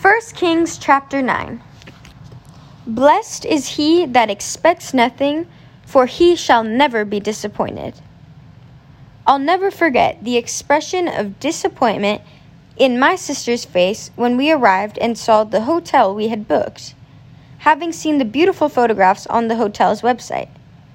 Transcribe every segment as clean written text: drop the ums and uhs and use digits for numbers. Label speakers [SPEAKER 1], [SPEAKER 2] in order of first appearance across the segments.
[SPEAKER 1] 1 Kings chapter 9. Blessed is he that expects nothing, for he shall never be disappointed. I'll never forget the expression of disappointment in my sister's face when we arrived and saw the hotel we had booked, having seen the beautiful photographs on the hotel's website.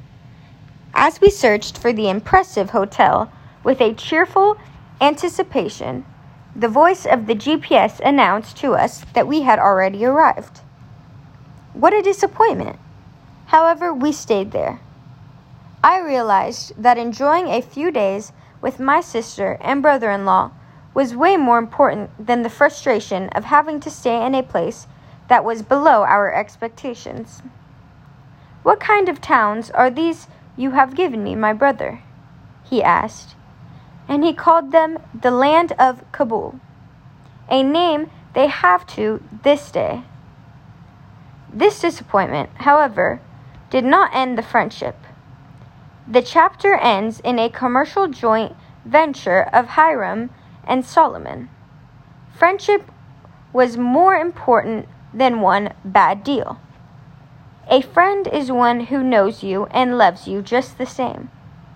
[SPEAKER 1] As we searched for the impressive hotel with a cheerful anticipation, the voice of the GPS announced to us that we had already arrived. What a disappointment! However, we stayed there. I realized that enjoying a few days with my sister and brother-in-law was way more important than the frustration of having to stay in a place that was below our expectations. "What kind of towns are these you have given me, my brother?" he asked, and he called them the land of Kabul, a name they have to this day. This disappointment, however, did not end the friendship. The chapter ends in a commercial joint venture of Hiram and Solomon. Friendship was more important than one bad deal. A friend is one who knows you and loves you just the same.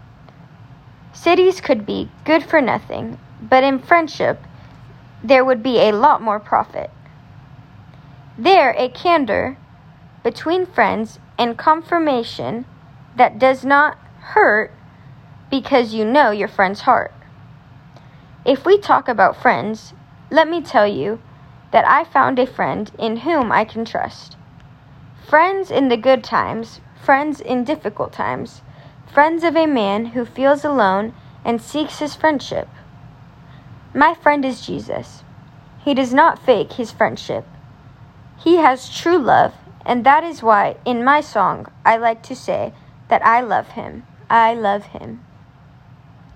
[SPEAKER 1] Cities could be good for nothing, but in friendship, there would be a lot more profit. There, a candor between friends and confirmation that does not hurt because you know your friend's heart. If we talk about friends, let me tell you that I found a friend in whom I can trust. Friends in the good times, friends in difficult times, friends of a man who feels alone and seeks his friendship. My friend is Jesus. He does not fake his friendship. He has true love, and that is why in my song I like to say that I love him. I love him.